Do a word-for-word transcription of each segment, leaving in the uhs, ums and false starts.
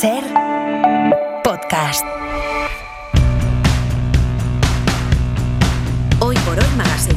Ser podcast. Hoy por Hoy Magazine.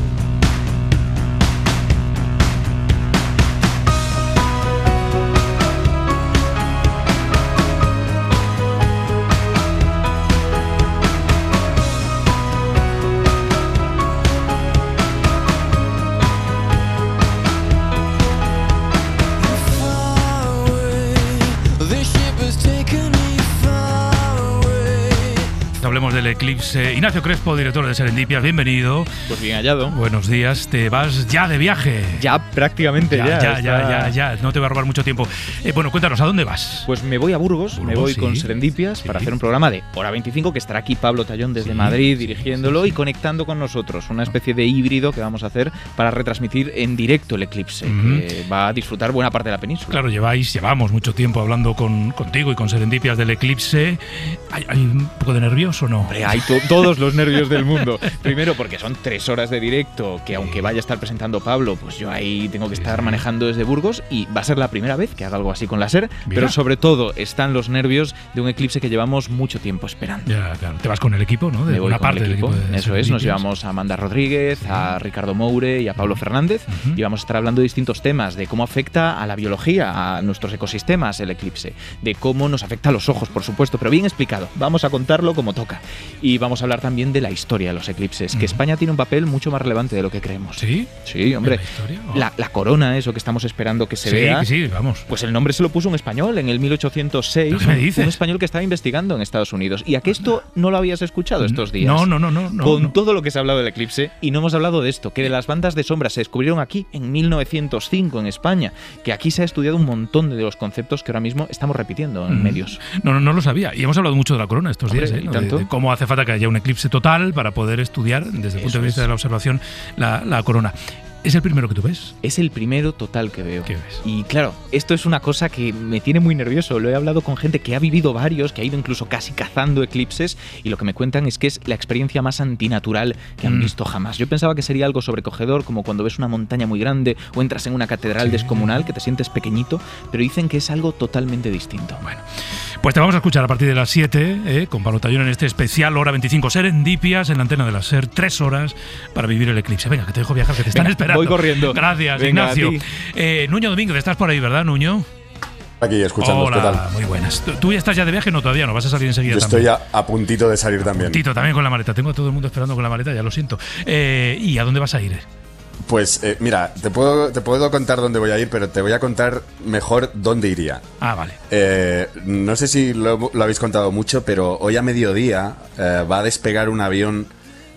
Hablemos del eclipse. Ignacio Crespo, director de Serendipias, bienvenido. Pues bien hallado. Buenos días, te vas ya de viaje. Ya, prácticamente ya. Ya, ya, está... ya, ya, ya, no te voy a robar mucho tiempo. Eh, bueno, cuéntanos, ¿a dónde vas? Pues me voy a Burgos, Burgos me voy sí, con Serendipias sí. para hacer un programa de hora veinticinco, que estará aquí Pablo Tallón desde Sí, Madrid sí, dirigiéndolo sí, sí. y conectando con nosotros. Una especie de híbrido que vamos a hacer para retransmitir en directo el eclipse, Uh-huh. que va a disfrutar buena parte de la península. Claro, lleváis, llevamos mucho tiempo hablando con, contigo y con Serendipias del eclipse. ¿Hay, hay un poco de nervioso o no? Hombre, hay to- todos los nervios del mundo. Primero porque son tres horas de directo, que aunque vaya a estar presentando Pablo, pues yo ahí tengo que estar manejando desde Burgos y va a ser la primera vez que haga algo así con la SER. Mira. Pero sobre todo están los nervios de un eclipse que llevamos mucho tiempo esperando. Ya, claro. Te vas con el equipo, ¿no? De Me voy una con parte el del equipo. equipo de Eso es, nos Serendipias. llevamos a Amanda Rodríguez, a Ricardo Moure y a Pablo Fernández Uh-huh. y vamos a estar hablando de distintos temas, de cómo afecta a la biología, a nuestros ecosistemas el eclipse, de cómo nos afecta a los ojos, por supuesto, pero bien explicado. Vamos a contarlo como toca. Y vamos a hablar también de la historia de los eclipses, que Uh-huh. España tiene un papel mucho más relevante de lo que creemos. ¿Sí? Sí, hombre. ¿En la historia? Oh. La, la corona, eso que estamos esperando que se sí, vea. que sí, vamos. Pues el nombre se lo puso un español en el mil ochocientos seis. ¿Qué me dices? Un español que estaba investigando en Estados Unidos. ¿Y a que esto no lo habías escuchado estos días? No, no, no, no. no Con no. todo lo que se ha hablado del eclipse, y no hemos hablado de esto, que de las bandas de sombra se descubrieron aquí en mil novecientos cinco en España, que aquí se ha estudiado un montón de los conceptos que ahora mismo estamos repitiendo en Mm. medios. No, no, no lo sabía. Y hemos hablado mucho de la corona estos Hombre, días, ¿eh? ¿y ¿no? De, tanto? de cómo hace falta que haya un eclipse total para poder estudiar, desde el punto Eso de vista es. de la observación, la, la corona. ¿Es el primero que tú ves? Es el primero total que veo. ¿Qué ves? Y claro, esto es una cosa que me tiene muy nervioso. Lo he hablado con gente que ha vivido varios, que ha ido incluso casi cazando eclipses, y lo que me cuentan es que es la experiencia más antinatural que han Mm. visto jamás. Yo pensaba que sería algo sobrecogedor, como cuando ves una montaña muy grande o entras en una catedral Sí. descomunal, que te sientes pequeñito, pero dicen que es algo totalmente distinto. Bueno, pues te vamos a escuchar a partir de las siete, ¿eh? Con Pablo Tallón en este especial Hora veinticinco Serendipias en la antena de la SER, tres horas para vivir el eclipse. Venga, que te dejo viajar, que te están Venga, esperando. voy corriendo. Gracias, Venga, Ignacio. a ti. Eh, Nuño Domínguez, estás por ahí, ¿verdad, Nuño? Aquí escuchando, ¿qué Hola, tal? muy buenas. ¿Tú, tú ya estás ya de viaje? No, todavía no, vas a salir enseguida Yo también. estoy a, a puntito de salir también. Tito, también con la maleta. Tengo a todo el mundo esperando con la maleta, ya lo siento. Eh, ¿Y a dónde vas a ir? Pues eh, mira, te puedo, te puedo contar dónde voy a ir, pero te voy a contar mejor dónde iría. Ah, vale. Eh, no sé si lo, lo habéis contado mucho, pero hoy a mediodía eh, va a despegar un avión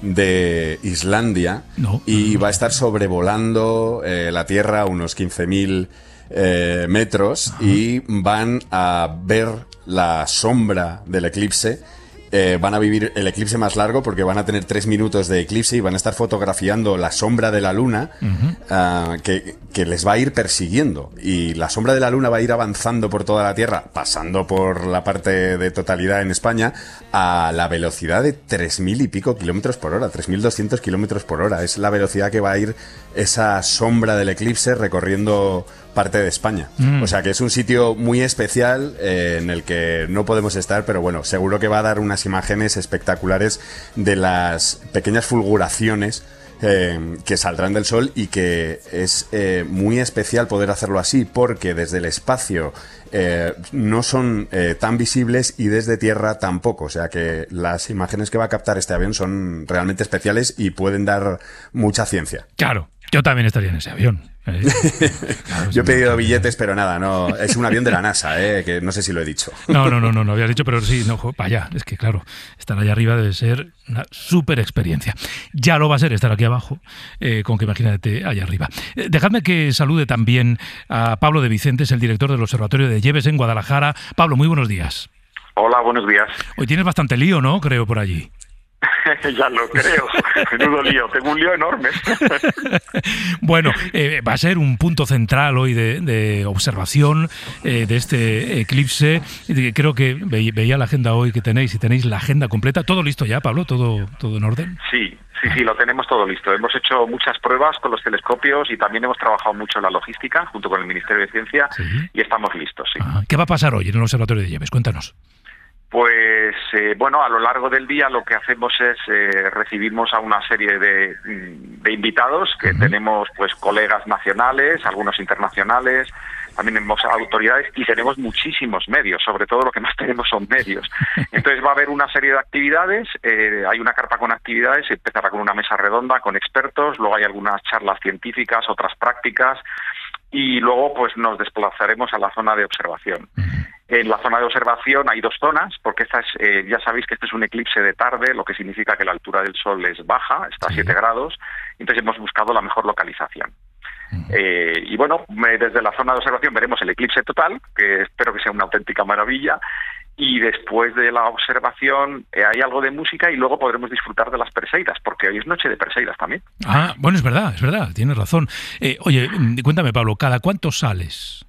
de Islandia No. y va a estar sobrevolando eh, la Tierra a unos quince mil eh, metros. Ajá. Y van a ver la sombra del eclipse. Eh, van a vivir el eclipse más largo porque van a tener tres minutos de eclipse y van a estar fotografiando la sombra de la luna. Uh-huh. uh, que, que les va a ir persiguiendo, y la sombra de la luna va a ir avanzando por toda la Tierra, pasando por la parte de totalidad en España a la velocidad de tres mil y pico kilómetros por hora, tres mil doscientos kilómetros por hora. Es la velocidad que va a ir esa sombra del eclipse recorriendo parte de España. Mm. O sea que es un sitio muy especial eh, en el que no podemos estar, pero bueno, seguro que va a dar unas imágenes espectaculares de las pequeñas fulguraciones eh, que saldrán del Sol, y que es eh, muy especial poder hacerlo así, porque desde el espacio eh, no son eh, tan visibles y desde tierra tampoco. O sea que las imágenes que va a captar este avión son realmente especiales y pueden dar mucha ciencia. Claro, yo también estaría en ese avión. Eh, claro, yo he pedido billetes, pero nada, no, es un avión de la NASA, eh, que no sé si lo he dicho. No, no, no, no, no habías dicho, pero sí, no, vaya, es que claro, estar allá arriba debe ser una súper experiencia. Ya lo va a ser estar aquí abajo, eh, con que imagínate allá arriba. Eh, dejadme que salude también a Pablo de Vicentes, el director del Observatorio de Lleves en Guadalajara. Pablo, muy buenos días. Hola, buenos días. Hoy tienes bastante lío, ¿no? Creo, por allí. Ya lo creo. Menudo lío. Tengo un lío enorme. Bueno, eh, va a ser un punto central hoy de, de observación eh, de este eclipse. Creo que ve, veía la agenda hoy que tenéis y tenéis la agenda completa. ¿Todo listo ya, Pablo? ¿Todo, todo en orden? Sí. Sí, sí, lo tenemos todo listo. Hemos hecho muchas pruebas con los telescopios y también hemos trabajado mucho en la logística junto con el Ministerio de Ciencia, ¿sí? Y estamos listos, sí. Ah, ¿qué va a pasar hoy en el Observatorio de Lleves? Cuéntanos. Pues, eh, bueno, a lo largo del día lo que hacemos es eh, recibimos a una serie de, de invitados que uh-huh. tenemos, pues, colegas nacionales, algunos internacionales, también tenemos autoridades y tenemos muchísimos medios, sobre todo lo que más tenemos son medios. Entonces va a haber una serie de actividades, eh, hay una carpa con actividades, empezará con una mesa redonda con expertos, luego hay algunas charlas científicas, otras prácticas, y luego pues nos desplazaremos a la zona de observación. En la zona de observación hay dos zonas, porque esta es, eh, ya sabéis que este es un eclipse de tarde, lo que significa que la altura del Sol es baja, está a siete grados, entonces hemos buscado la mejor localización. Eh, y bueno, desde la zona de observación veremos el eclipse total, que espero que sea una auténtica maravilla, y después de la observación eh, hay algo de música y luego podremos disfrutar de las Perseidas, porque hoy es noche de Perseidas también. Ah, bueno, es verdad, es verdad, tienes razón. Eh, oye, cuéntame, Pablo, ¿cada cuánto sales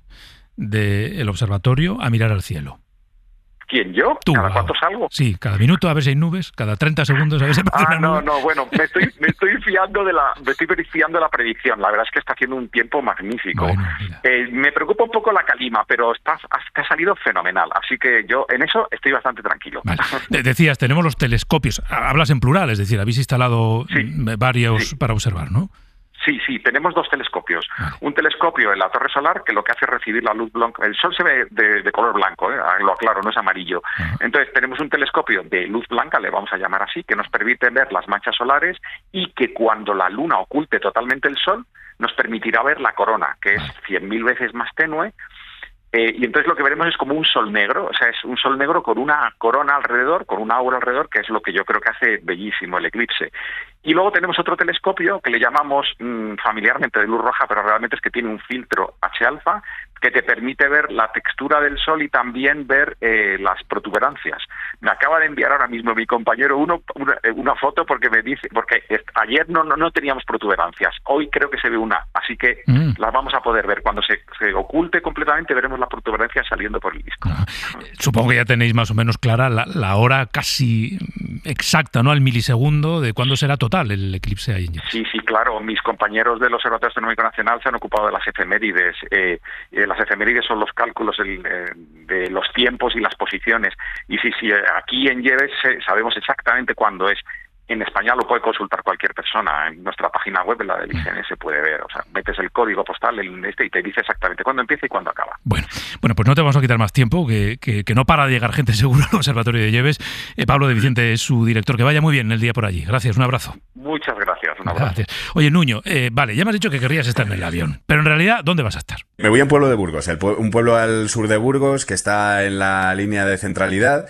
del observatorio a mirar al cielo? ¿Quién, yo? Tú, ¿Cada cuánto salgo? Sí, cada minuto a ver si hay nubes, cada treinta segundos a ver si aparece Ah, una no, nube. no, bueno, me estoy, me estoy fiando de la, me estoy fiando de la predicción. La verdad es que está haciendo un tiempo magnífico. Bueno, eh, me preocupa un poco la calima, pero está, te ha salido fenomenal. Así que yo en eso estoy bastante tranquilo. Vale. Decías, tenemos los telescopios. Hablas en plural, es decir, habéis instalado sí, varios sí. para observar, ¿no? Sí, sí, tenemos dos telescopios. Vale. Un telescopio en la torre solar que lo que hace es recibir la luz blanca. El Sol se ve de, de color blanco, ¿eh? Lo aclaro, no es amarillo. Uh-huh. Entonces tenemos un telescopio de luz blanca, le vamos a llamar así, que nos permite ver las manchas solares y que cuando la Luna oculte totalmente el Sol nos permitirá ver la corona, que es cien mil veces más tenue. Eh, y entonces lo que veremos es como un sol negro, o sea, es un sol negro con una corona alrededor, con un aura alrededor, que es lo que yo creo que hace bellísimo el eclipse. Y luego tenemos otro telescopio que le llamamos mmm, familiarmente de luz roja, pero realmente es que tiene un filtro H alfa que te permite ver la textura del Sol y también ver eh, las protuberancias. Me acaba de enviar ahora mismo mi compañero uno una, una foto porque me dice, porque ayer no, no, no teníamos protuberancias, hoy creo que se ve una, así que mm. las vamos a poder ver. Cuando se, se oculte completamente veremos la protuberancia saliendo por el disco. Ah, supongo que ya tenéis más o menos clara la, la hora casi exacta, ¿no? Al milisegundo de cuándo será total el eclipse ahí. Sí, sí, claro. Mis compañeros del Observatorio Astronómico Nacional se han ocupado de las efemérides. Eh, eh, las efemérides son los cálculos el, eh, de los tiempos y las posiciones. Y sí, sí, aquí en Lleves sabemos exactamente cuándo es. En España lo puede consultar cualquier persona. En nuestra página web, en la del I G N, se puede ver. O sea, metes el código postal en este y te dice exactamente cuándo empieza y cuándo acaba. Bueno, bueno, pues no te vamos a quitar más tiempo, que, que, que no para de llegar gente seguro al Observatorio de Lleves. Eh, Pablo de Vicente es su director. Que vaya muy bien el día por allí. Gracias, un abrazo. Muchas gracias, un abrazo. Gracias. Oye, Nuño, eh, vale, ya me has dicho que querrías estar en el avión, pero en realidad, ¿dónde vas a estar? Me voy a un pueblo de Burgos, el, un pueblo al sur de Burgos que está en la línea de centralidad.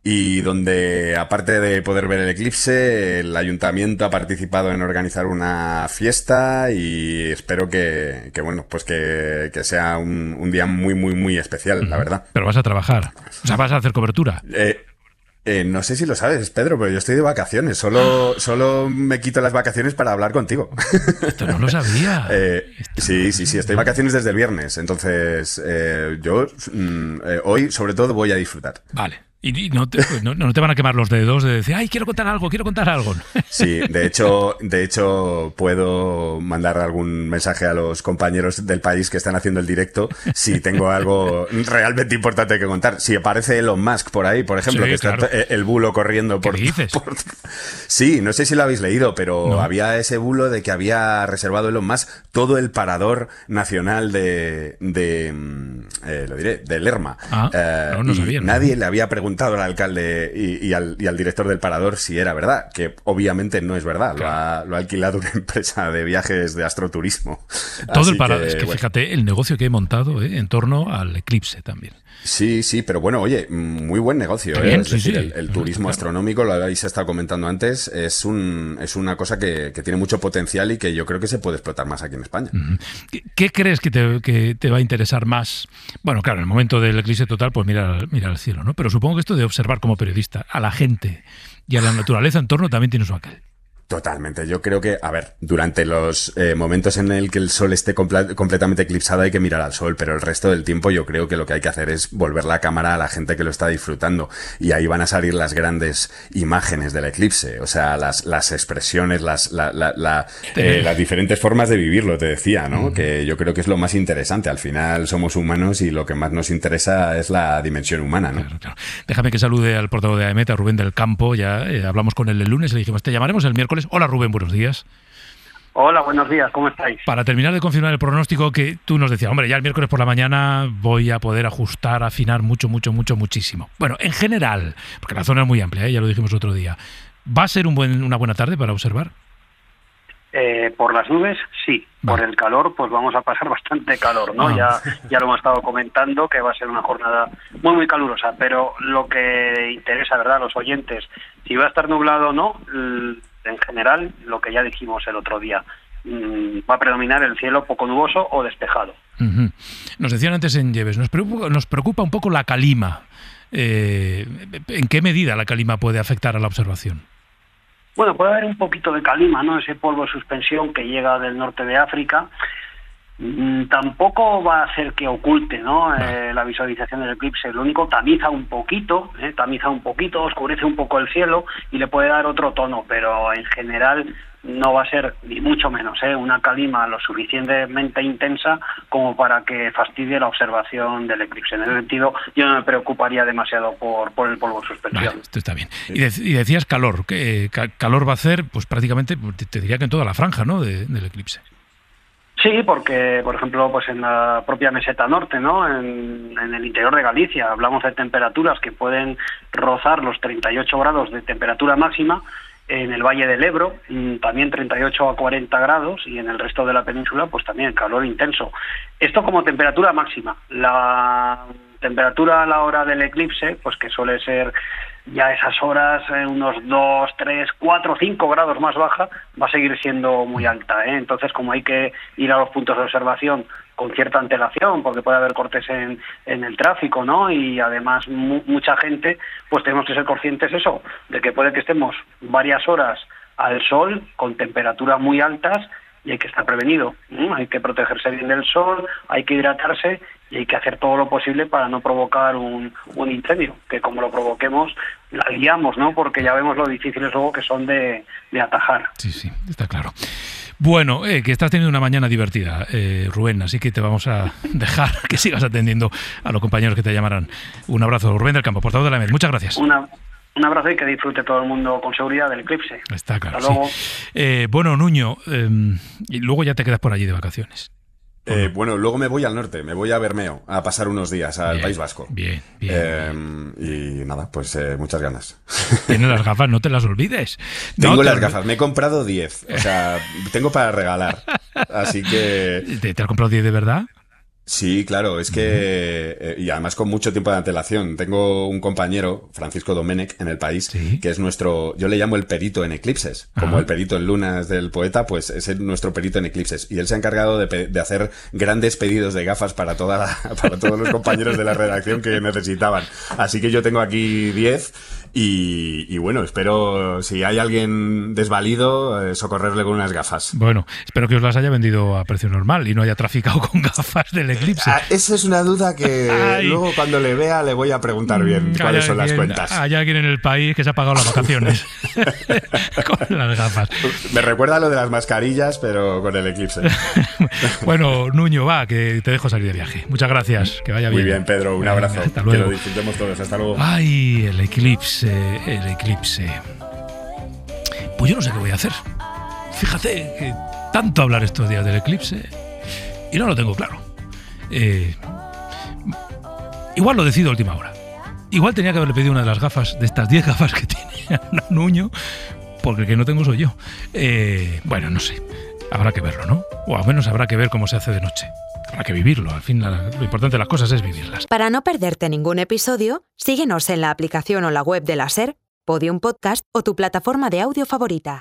Y donde, aparte de poder ver el eclipse, el ayuntamiento ha participado en organizar una fiesta y espero que, que bueno, pues que, que sea un, un día muy, muy, muy especial, uh-huh. la verdad. Pero vas a trabajar, o sea, vas a hacer cobertura. Eh, eh, no sé si lo sabes, Pedro, pero yo estoy de vacaciones. Solo, solo me quito las vacaciones para hablar contigo. Esto no lo sabía. eh, sí, sí, sí, estoy de vacaciones desde el viernes. Entonces, eh, yo mm, eh, hoy, sobre todo, voy a disfrutar. Vale. Y no te, no, no te van a quemar los dedos de decir, ay, quiero contar algo, quiero contar algo. Sí, de hecho, de hecho puedo mandar algún mensaje a los compañeros del país que están haciendo el directo si tengo algo realmente importante que contar. Si aparece Elon Musk por ahí, por ejemplo, sí, que claro. está el bulo corriendo por... ¿Qué dices? Por... Sí, no sé si lo habéis leído, pero no. había ese bulo de que había reservado Elon Musk todo el parador nacional de, de eh, lo diré, de Lerma. Ah, eh, no, no y sabía, nadie no. le había preguntado al alcalde y, y, al, y al director del parador si era verdad, que obviamente no es verdad. Claro. Lo, ha, lo ha alquilado una empresa de viajes de astroturismo. Todo Así el parador. que, es que bueno. fíjate el negocio que he montado eh, en torno al eclipse también. Sí, sí, pero bueno, oye, muy buen negocio. Bien, ¿eh? Es sí, decir, sí. el, el turismo claro. astronómico, lo habéis estado comentando antes, es un es una cosa que, que tiene mucho potencial y que yo creo que se puede explotar más aquí en España. Uh-huh. ¿Qué, ¿Qué crees que te, que te va a interesar más? Bueno, claro, en el momento del eclipse total, pues mira, mira al cielo, ¿no? Pero supongo que esto de observar como periodista a la gente y a la naturaleza en torno también tiene su aquel. Totalmente. Yo creo que, a ver, durante los eh, momentos en el que el sol esté compl- completamente eclipsado hay que mirar al sol, pero el resto del tiempo yo creo que lo que hay que hacer es volver la cámara a la gente que lo está disfrutando, y ahí van a salir las grandes imágenes del eclipse, o sea, las, las expresiones, las, la, la, la, eh, las diferentes formas de vivirlo, te decía, ¿no? Mm. Que yo creo que es lo más interesante. Al final somos humanos y lo que más nos interesa es la dimensión humana, ¿no? Claro, claro. Déjame que salude al portavoz de A E M E T, a Rubén del Campo. Ya eh, hablamos con él el lunes y le dijimos, te llamaremos el miércoles. Hola Rubén, buenos días. Hola, buenos días, ¿cómo estáis? Para terminar de confirmar el pronóstico que tú nos decías, hombre, ya el miércoles por la mañana voy a poder ajustar, afinar mucho, mucho, mucho, muchísimo. Bueno, en general, porque la zona es muy amplia, ¿eh? Ya lo dijimos otro día, ¿va a ser un buen, una buena tarde para observar? Eh, por las nubes, sí. Vale. Por el calor, pues vamos a pasar bastante calor, ¿no? Ah. Ya, ya lo hemos estado comentando, que va a ser una jornada muy, muy calurosa, pero lo que interesa, ¿verdad?, a los oyentes, si va a estar nublado o no, en general, lo que ya dijimos el otro día, va a predominar el cielo poco nuboso o despejado. Uh-huh. Nos decían antes en Lleves, nos preocupa, nos preocupa un poco la calima. Eh, ¿En qué medida la calima puede afectar a la observación? Bueno, puede haber un poquito de calima, ¿no? Ese polvo de suspensión que llega del norte de África. Mm, tampoco va a hacer que oculte, ¿no? No. Eh, la visualización del eclipse. Lo único, tamiza un poquito, ¿eh? tamiza un poquito, oscurece un poco el cielo y le puede dar otro tono, pero en general no va a ser, ni mucho menos, ¿eh? una calima lo suficientemente intensa como para que fastidie la observación del eclipse. En ese sentido, yo no me preocuparía demasiado por, por el polvo de suspensión. Vale, esto está bien. Y, de, y decías calor, que ca, calor va a hacer, pues prácticamente, te, te diría que en toda la franja, ¿no?, de, del eclipse. Sí, porque, por ejemplo, pues en la propia meseta norte, ¿no?, en, en el interior de Galicia, hablamos de temperaturas que pueden rozar los treinta y ocho grados de temperatura máxima. En el Valle del Ebro también treinta y ocho a cuarenta grados, y en el resto de la península pues también calor intenso. Esto como temperatura máxima. La temperatura a la hora del eclipse, pues que suele ser ya esas horas eh, unos dos, tres, cuatro, cinco grados más baja, va a seguir siendo muy alta, ¿eh? Entonces, como hay que ir a los puntos de observación con cierta antelación, porque puede haber cortes en, en el tráfico, ¿no? Y además mu- mucha gente, pues tenemos que ser conscientes eso, de que puede que estemos varias horas al sol con temperaturas muy altas y hay que estar prevenido. ¿Mm? Hay que protegerse bien del sol, hay que hidratarse y hay que hacer todo lo posible para no provocar un, un incendio, que como lo provoquemos, la liamos, ¿no? Porque ya vemos lo difíciles luego que son de, de atajar. Sí, sí, está claro. Bueno, eh, que estás teniendo una mañana divertida, eh, Rubén, así que te vamos a dejar que sigas atendiendo a los compañeros que te llamarán. Un abrazo, Rubén del Campo, portavoz de la A E M E T. Muchas gracias. Una, un abrazo y que disfrute todo el mundo con seguridad del eclipse. Está claro. Hasta luego. Sí. Eh, bueno, Nuño, eh, y luego ya te quedas por allí de vacaciones. Eh, bueno, luego me voy al norte, me voy a Bermeo a pasar unos días al bien, País Vasco. Bien, bien. Eh, bien. Y nada, pues eh, muchas ganas. Tienes las gafas, no te las olvides. Tengo no, las te... gafas, me he comprado diez, o sea, tengo para regalar. Así que... ¿Te, te has comprado diez de verdad? Sí, claro, es que, eh, y además con mucho tiempo de antelación. Tengo un compañero, Francisco Domenech, en El País, ¿sí?, que es nuestro, yo le llamo el perito en eclipses, como Ajá. el perito en lunas del poeta, pues es el, nuestro perito en eclipses. Y él se ha encargado de, de hacer grandes pedidos de gafas para toda la, para todos los compañeros de la redacción que necesitaban. Así que yo tengo aquí diez y, y bueno, espero, si hay alguien desvalido, eh, socorrerle con unas gafas. Bueno, espero que os las haya vendido a precio normal y no haya traficado con gafas del eclipse. Ah, esa es una duda que Ay. luego cuando le vea le voy a preguntar bien hay cuáles son alguien, las cuentas. Hay alguien en el país que se ha pagado las vacaciones con las gafas. Me recuerda lo de las mascarillas, pero con el eclipse. Bueno, Nuño, va, que te dejo salir de viaje. Muchas gracias, que vaya bien. Muy bien, Pedro, un abrazo. Hasta luego. Que lo disfrutemos todos, hasta luego. Ay, el eclipse, el eclipse. Pues yo no sé qué voy a hacer. Fíjate que tanto hablar estos días del eclipse y no lo tengo claro. Eh, igual lo decido a última hora. Igual tenía que haberle pedido una de las gafas, de estas diez gafas que tiene Nuño, porque el que no tengo soy yo. Eh, bueno, no sé. Habrá que verlo, ¿no? O al menos habrá que ver cómo se hace de noche. Habrá que vivirlo. Al fin, la, lo importante de las cosas es vivirlas. Para no perderte ningún episodio, síguenos en la aplicación o la web de la SER, Podium Podcast o tu plataforma de audio favorita.